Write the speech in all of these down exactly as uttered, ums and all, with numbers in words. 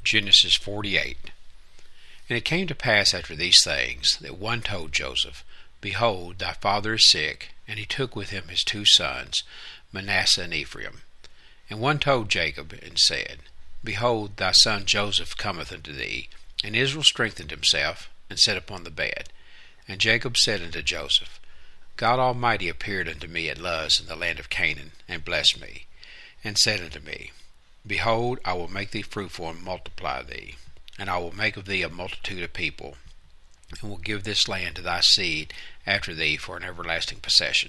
Genesis forty-eight. And it came to pass after these things, that one told Joseph, Behold, thy father is sick. And he took with him his two sons, Manasseh and Ephraim. And one told Jacob, and said, Behold, thy son Joseph cometh unto thee. And Israel strengthened himself, and sat upon the bed. And Jacob said unto Joseph, God Almighty appeared unto me at Luz in the land of Canaan, and blessed me, and said unto me, Behold, I will make thee fruitful, and multiply thee, and I will make of thee a multitude of people, and will give this land to thy seed after thee for an everlasting possession.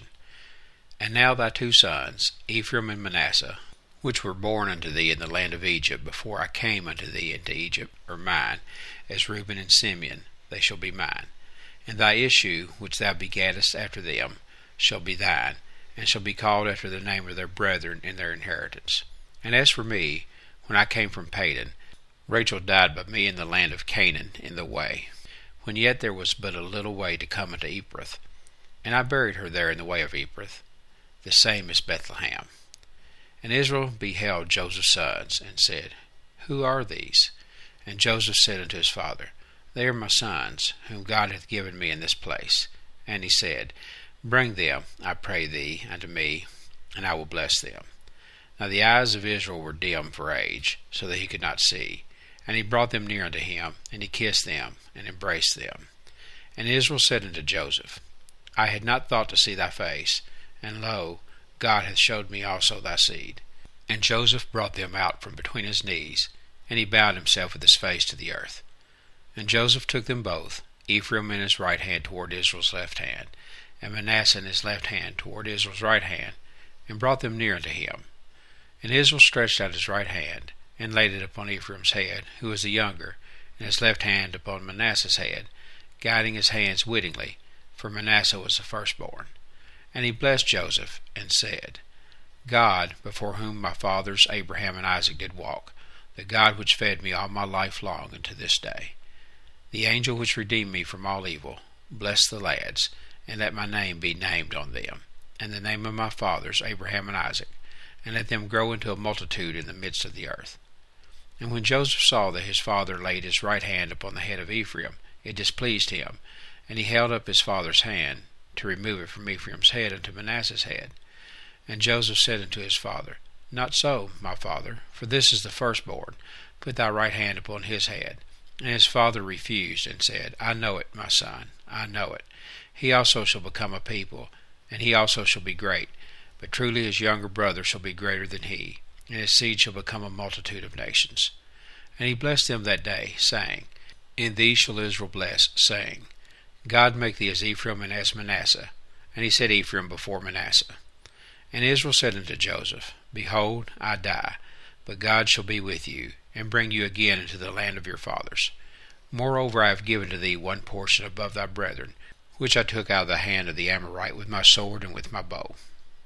And now thy two sons, Ephraim and Manasseh, which were born unto thee in the land of Egypt before I came unto thee into Egypt, are mine, as Reuben and Simeon, they shall be mine. And thy issue, which thou begattest after them, shall be thine, and shall be called after the name of their brethren in their inheritance. And as for me, when I came from Padan, Rachel died by me in the land of Canaan in the way, when yet there was but a little way to come unto Ephrath. And I buried her there in the way of Ephrath, the same is Bethlehem. And Israel beheld Joseph's sons, and said, Who are these? And Joseph said unto his father, They are my sons, whom God hath given me in this place. And he said, Bring them, I pray thee, unto me, and I will bless them. Now the eyes of Israel were dim for age, so that he could not see. And he brought them near unto him, and he kissed them, and embraced them. And Israel said unto Joseph, I had not thought to see thy face, and lo, God hath showed me also thy seed. And Joseph brought them out from between his knees, and he bowed himself with his face to the earth. And Joseph took them both, Ephraim in his right hand toward Israel's left hand, and Manasseh in his left hand toward Israel's right hand, and brought them near unto him. And Israel stretched out his right hand, and laid it upon Ephraim's head, who was the younger, and his left hand upon Manasseh's head, guiding his hands wittingly, for Manasseh was the firstborn. And he blessed Joseph, and said, God, before whom my fathers Abraham and Isaac did walk, the God which fed me all my life long unto this day, the angel which redeemed me from all evil, bless the lads, and let my name be named on them, and the name of my fathers Abraham and Isaac, and let them grow into a multitude in the midst of the earth. And when Joseph saw that his father laid his right hand upon the head of Ephraim, it displeased him, and he held up his father's hand, to remove it from Ephraim's head unto Manasseh's head. And Joseph said unto his father, Not so, my father, for this is the firstborn. Put thy right hand upon his head. And his father refused, and said, I know it, my son, I know it. He also shall become a people, and he also shall be great. But truly his younger brother shall be greater than he, and his seed shall become a multitude of nations. And he blessed them that day, saying, In thee shall Israel bless, saying, God make thee as Ephraim and as Manasseh. And he set Ephraim before Manasseh. And Israel said unto Joseph, Behold, I die, but God shall be with you, and bring you again into the land of your fathers. Moreover, I have given to thee one portion above thy brethren, which I took out of the hand of the Amorite with my sword and with my bow.